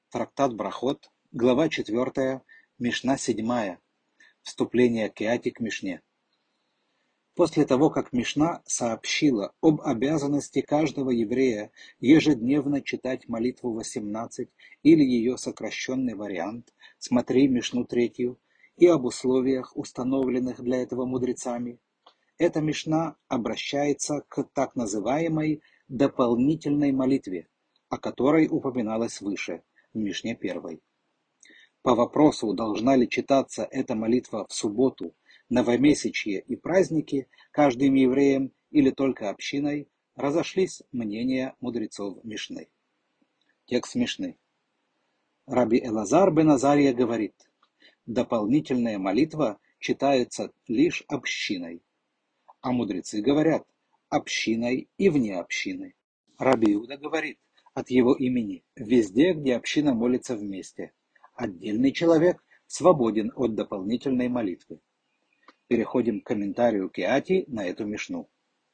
Трактат Брахот, глава 4, Мишна 7. Вступление Кеати к Мишне. После того, как Мишна сообщила об обязанности каждого еврея ежедневно читать молитву 18 или ее сокращенный вариант, смотри Мишну 3, и об условиях, установленных для этого мудрецами, эта Мишна обращается к так называемой дополнительной молитве, о которой упоминалось выше, в Мишне 1. По вопросу, должна ли читаться эта молитва в субботу, новомесячье и праздники каждым евреем или только общиной, разошлись мнения мудрецов Мишны. Текст Мишны. Раби Элазар бен Азария говорит: дополнительная молитва читается лишь общиной, а мудрецы говорят общиной и вне общины. Раби Иуда говорит от его имени: везде, где община молится вместе. Отдельный человек свободен от дополнительной молитвы. Переходим к комментарию Кеати на эту Мишну.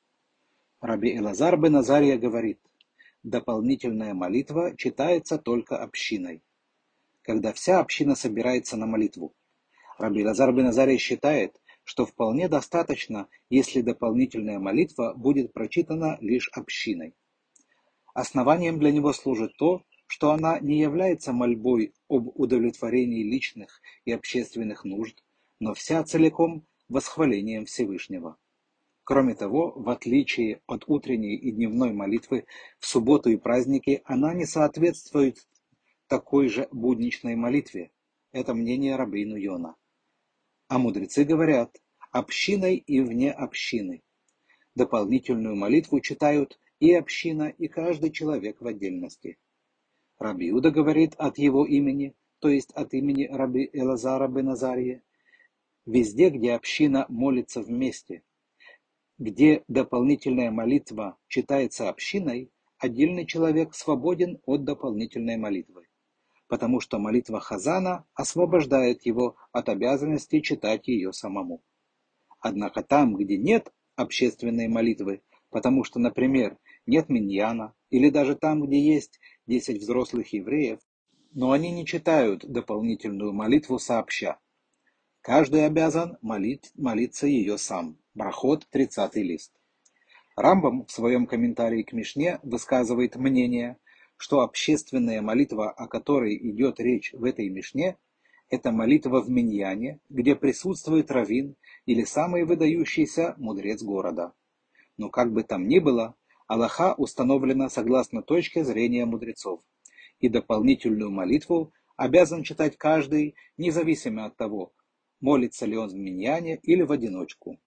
Раби Элазар бен Азария говорит: дополнительная молитва читается только общиной, когда вся община собирается на молитву. Раби Элазар бен Азария считает, что вполне достаточно, если дополнительная молитва будет прочитана лишь общиной. Основанием для него служит то, что она не является мольбой об удовлетворении личных и общественных нужд, но вся целиком восхвалением Всевышнего. Кроме того, в отличие от утренней и дневной молитвы, в субботу и праздники она не соответствует такой же будничной молитве. Это мнение рабейну Йона. А мудрецы говорят общиной и вне общины. Дополнительную молитву читают и община, и каждый человек в отдельности. Раби Иуда говорит от его имени, то есть от имени раби Элазара бен Азария, везде, где община молится вместе, где дополнительная молитва читается общиной, отдельный человек свободен от дополнительной молитвы, потому что молитва Хазана освобождает его от обязанности читать ее самому. Однако там, где нет общественной молитвы, потому что, например, нет миньяна, или даже там, где есть 10 взрослых евреев, но они не читают дополнительную молитву сообща. Каждый обязан молиться ее сам. Брахот, 30 лист. Рамбам в своем комментарии к Мишне высказывает мнение, что общественная молитва, о которой идет речь в этой Мишне, это молитва в миньяне, где присутствует раввин или самый выдающийся мудрец города. Но как бы там ни было, алаха установлена согласно точке зрения мудрецов, и дополнительную молитву обязан читать каждый, независимо от того, молится ли он в миньяне или в одиночку.